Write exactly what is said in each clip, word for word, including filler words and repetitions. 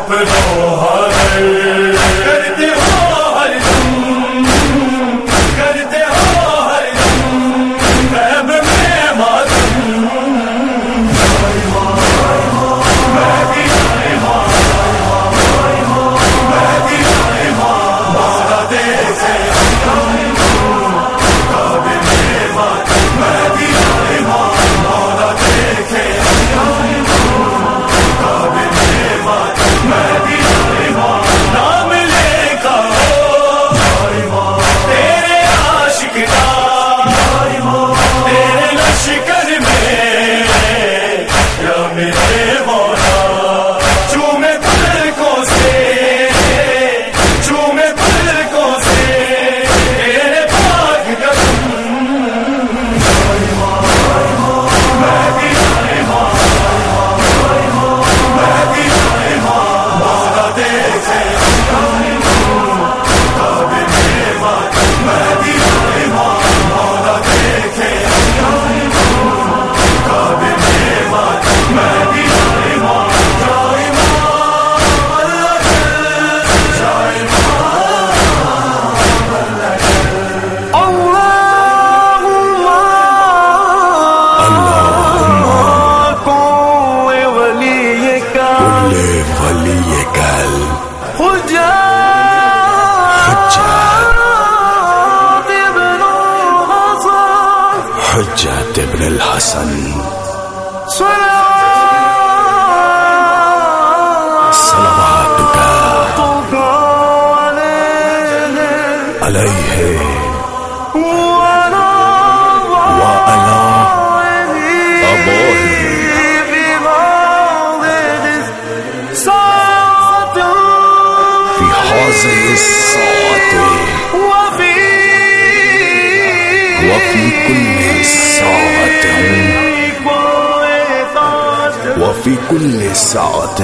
اپنوں حاضر کرتے ہو ہر دم، کرتے ہو ہر دم غیب میں ماتم، مہدی امام، مہدی امام مولا دیکھے کعبے میں ماتم، مہدی امام مولا دیکھے کعبے میں ماتم، مہدی امام نام لے کر تیرے عاشق کا تیرے لشکر میں یا میرے مولا چومے پلکوں سے چومے پلکوں سے تیرے پاک قدم، مہدی امام، مہدی امام مولا دیکھے کعبے میں ماتم، مہدی امام مولا دیکھے کعبے میں ماتم، مہدی امام یا امام اللہ یا امام اللہ اللهم كل وليك كل وليك حجة ابن الحسن حجة ابن الحسن صلواتك عليه وعلى أبوه في هذه الساعة وفي كل ساعة وفي كل ساعة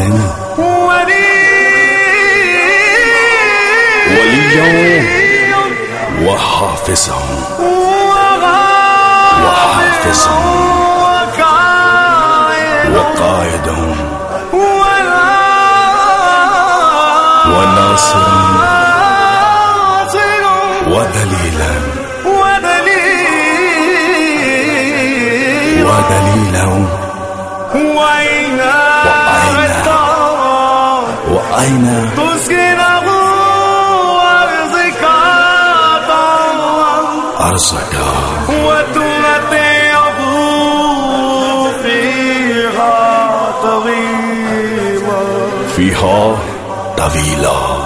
وليا وحافظا وحافظا وقائدا وناصرا ودليلا ودليلا وأين وأين تسكنه أرضك أرزك وتمتعه فيها طويلا فيها طويلا